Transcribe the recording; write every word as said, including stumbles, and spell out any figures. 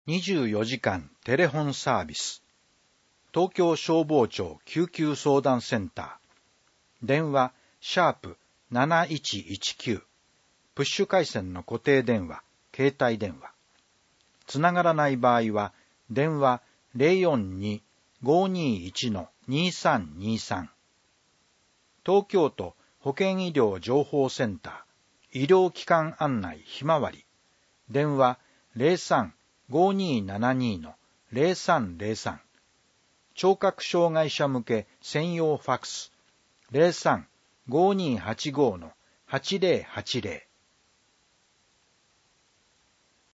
にじゅうよじかんテレフォンサービス。東京消防庁救急相談センター。電話、シャープなないちいちきゅう。プッシュ回線の固定電話、携帯電話。つながらない場合は、電話 ゼロよんに ごーにーいち にさんにさん。東京都保健医療情報センター、医療機関案内ひまわり。電話 ゼロさん ごーにーななにー ゼロさんゼロさん。聴覚障害者向け専用ファクス ゼロさん ごーにーはちごー はちゼロはちゼロ。